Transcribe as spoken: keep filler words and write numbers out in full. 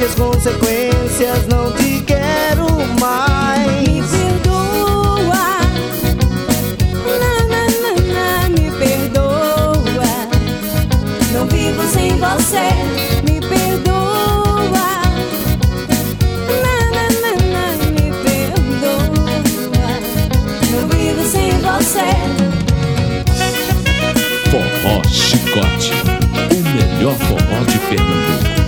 pague as consequências, não te quero mais. Me perdoa, na, na, na, na, me perdoa. Não vivo sem você, me perdoa. Na, na, na, na, me perdoa. Não vivo sem você. Forró Chicote, o melhor forró de Pernambuco.